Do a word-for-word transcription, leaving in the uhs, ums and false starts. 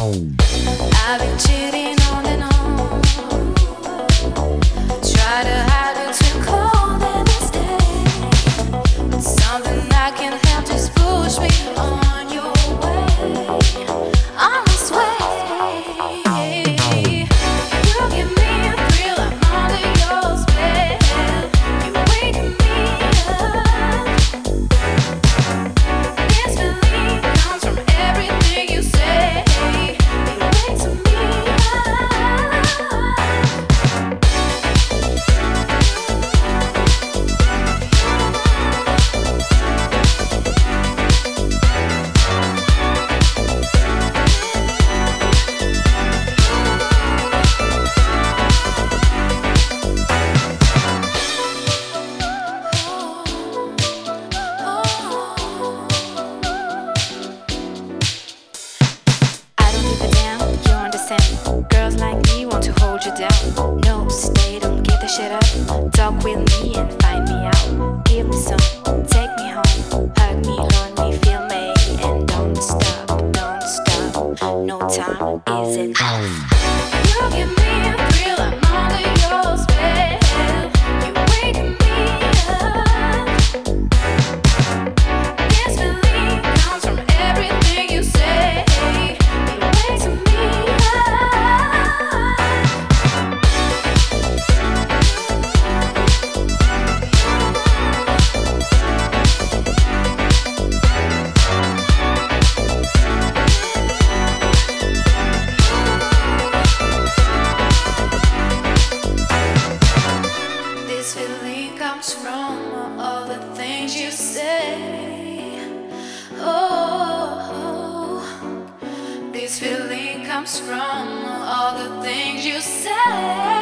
I've been cheating on and on. Try to hide it too cold and stay. But something I can't help just push me on your way. On this way. You give me a thrill, I'm under your spell. You wake me up. This feeling comes from everything you say. Girls like me want to hold you down. No, stay, don't give the shit up. Talk with me and find me out. Give me some, take me home. Hug me, hold me, feel me. And don't stop, don't stop. No time is enough. You give me a thrill, I'm under your spell. You wake me up. This feeling comes from everything you say. It wakes me up. This feeling comes from all the things you say. Oh, this feeling comes from all the things you say.